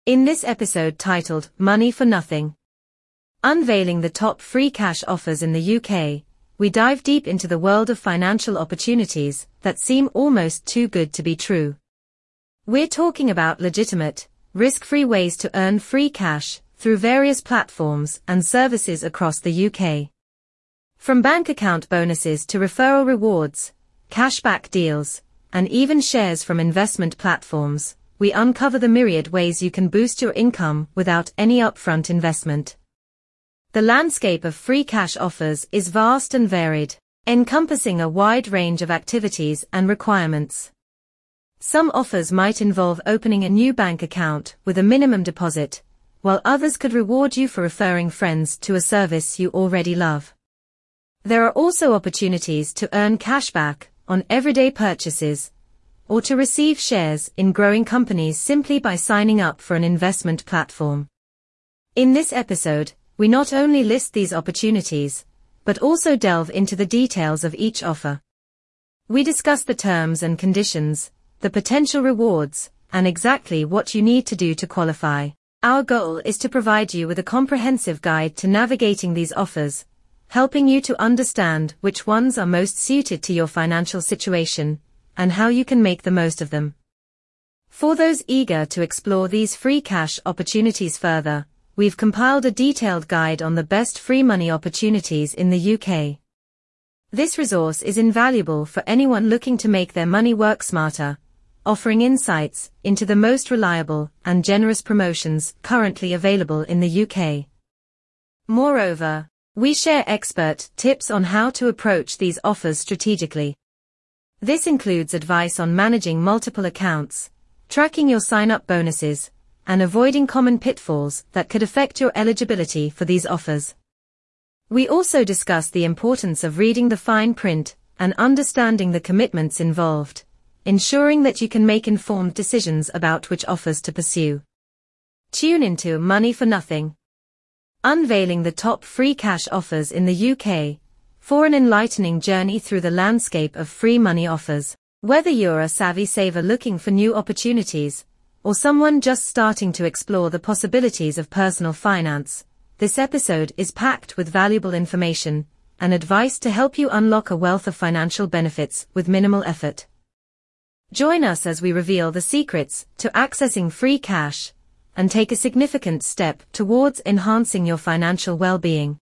In this episode titled Money for Nothing, unveiling the top free cash offers in the UK, we dive deep into the world of financial opportunities that seem almost too good to be true. We're talking about legitimate, risk-free ways to earn free cash through various platforms and services across the UK. From bank account bonuses to referral rewards, cashback deals, and even shares from investment platforms, we uncover the myriad ways you can boost your income without any upfront investment. The landscape of free cash offers is vast and varied, encompassing a wide range of activities and requirements. Some offers might involve opening a new bank account with a minimum deposit, while others could reward you for referring friends to a service you already love. There are also opportunities to earn cashback on everyday purchases, or to receive shares in growing companies simply by signing up for an investment platform. In this episode, we not only list these opportunities, but also delve into the details of each offer. We discuss the terms and conditions, the potential rewards, and exactly what you need to do to qualify. Our goal is to provide you with a comprehensive guide to navigating these offers, helping you to understand which ones are most suited to your financial situation, and how you can make the most of them. For those eager to explore these free cash opportunities further, we've compiled a detailed guide on the best free money opportunities in the UK. This resource is invaluable for anyone looking to make their money work smarter, offering insights into the most reliable and generous promotions currently available in the UK. Moreover, we share expert tips on how to approach these offers strategically. This includes advice on managing multiple accounts, tracking your sign-up bonuses, and avoiding common pitfalls that could affect your eligibility for these offers. We also discuss the importance of reading the fine print and understanding the commitments involved, ensuring that you can make informed decisions about which offers to pursue. Tune into Money for Nothing, unveiling the top free cash offers in the UK, for an enlightening journey through the landscape of free money offers. Whether you're a savvy saver looking for new opportunities, or someone just starting to explore the possibilities of personal finance, this episode is packed with valuable information and advice to help you unlock a wealth of financial benefits with minimal effort. Join us as we reveal the secrets to accessing free cash and take a significant step towards enhancing your financial well-being.